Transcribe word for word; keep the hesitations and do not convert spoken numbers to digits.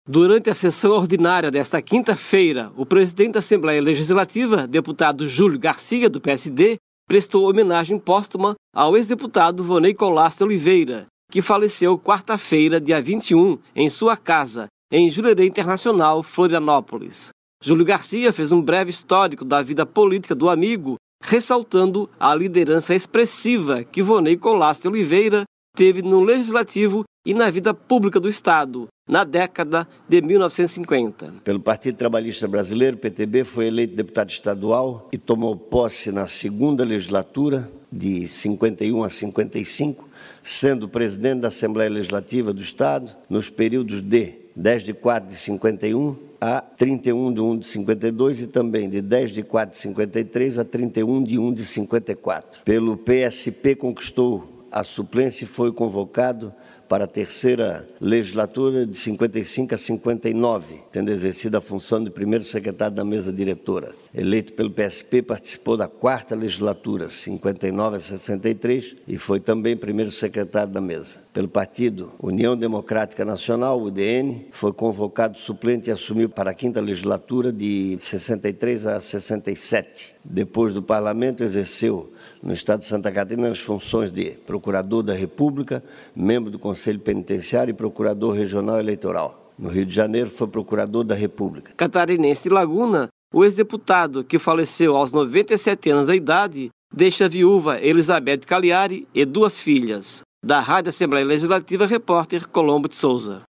Durante a sessão ordinária desta quinta-feira, o presidente da Assembleia Legislativa, deputado Júlio Garcia, do P S D, prestou homenagem póstuma ao ex-deputado Vonei Colasso Oliveira, que faleceu quarta-feira, dia vinte e um, em sua casa, em Jurerê Internacional, Florianópolis. Júlio Garcia fez um breve histórico da vida política do amigo, ressaltando a liderança expressiva que Vonei Colasso Oliveira teve no Legislativo e na vida pública do Estado, na década de mil novecentos e cinquenta. Pelo Partido Trabalhista Brasileiro, P T B, foi eleito deputado estadual e tomou posse na segunda legislatura, de cinquenta e um a cinquenta e cinco, sendo presidente da Assembleia Legislativa do Estado nos períodos de dez de quatro de cinquenta e um a trinta e um de um de cinquenta e dois e também de dez de quatro de cinquenta e três a trinta e um de um de cinquenta e quatro. Pelo P S P conquistou a suplência e foi convocado para a terceira legislatura de cinquenta e cinco a cinquenta e nove, tendo exercido a função de primeiro secretário da mesa diretora. Eleito pelo P S P, participou da quarta legislatura, cinquenta e nove a sessenta e três, e foi também primeiro secretário da mesa. Pelo partido União Democrática Nacional, U D N, foi convocado suplente e assumiu para a quinta legislatura de sessenta e três a sessenta e sete. Depois do parlamento, exerceu no estado de Santa Catarina as funções de procurador da República, membro do Conselho Penitenciário e procurador regional eleitoral. No Rio de Janeiro, foi procurador da República. Catarinense de Laguna, o ex-deputado, que faleceu aos noventa e sete anos de idade, deixa a viúva Elizabeth Cagliari e duas filhas. Da Rádio Assembleia Legislativa, repórter Colombo de Souza.